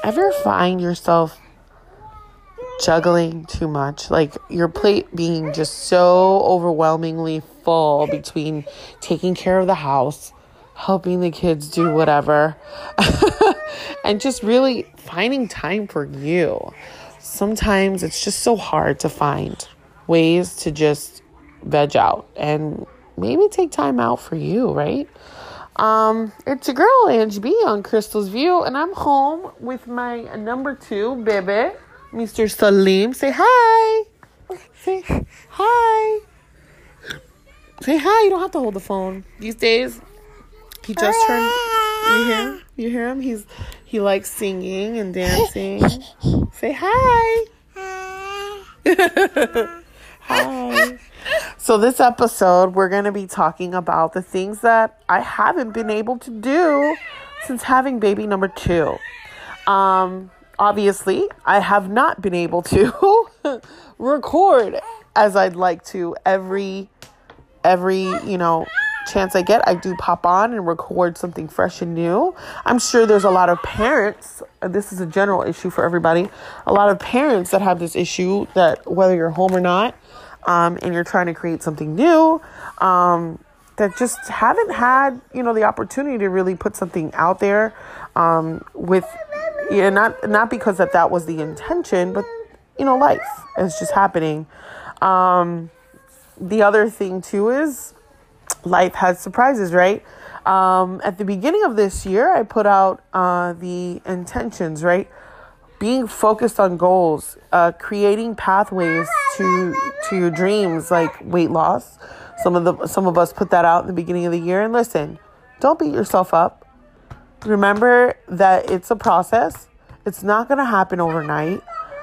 Ever find yourself juggling too much? Like your plate being just so overwhelmingly full between taking care of the house, helping the kids do whatever, and just really finding time for you. Sometimes it's just so hard to find ways to just veg out and maybe take time out for you, right? It's your girl, Angie B on Crystal's View, and I'm home with my number 2 baby, Mr. Salim. Say hi. Say hi. Say hi. You don't have to hold the phone. These days, he just turned. You hear him? He likes singing and dancing. Say hi. Hi. So this episode, we're going to be talking about the things that I haven't been able to do since having baby number 2. Obviously, I have not been able to record as I'd like to. Every chance I get, I do pop on and record something fresh and new. I'm sure there's a lot of parents, this is a general issue for everybody, a lot of parents that have this issue that whether you're home or not, and you're trying to create something new, that just haven't had, the opportunity to really put something out there, not because that was the intention, but, life is just happening. The other thing too is life has surprises, right? At the beginning of this year, I put out, the intentions, right? Being focused on goals, creating pathways to your dreams, like weight loss. Some of us put that out in the beginning of the year. And listen, don't beat yourself up. Remember that it's a process. It's not going to happen overnight.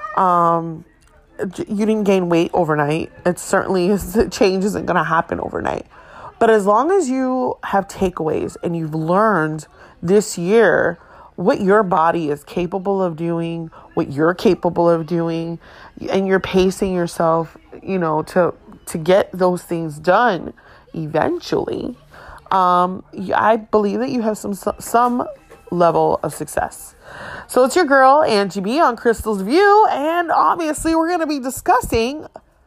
You didn't gain weight overnight. Change isn't going to happen overnight. But as long as you have takeaways and you've learned this year what your body is capable of doing, what you're capable of doing, and you're pacing yourself, to get those things done eventually, I believe that you have some level of success. So it's your girl, Angie B on Crystal's View, and obviously we're going to be discussing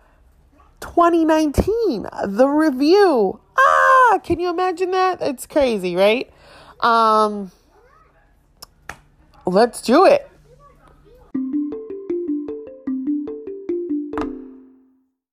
2019, the review. Can you imagine that? It's crazy, right? Let's do it.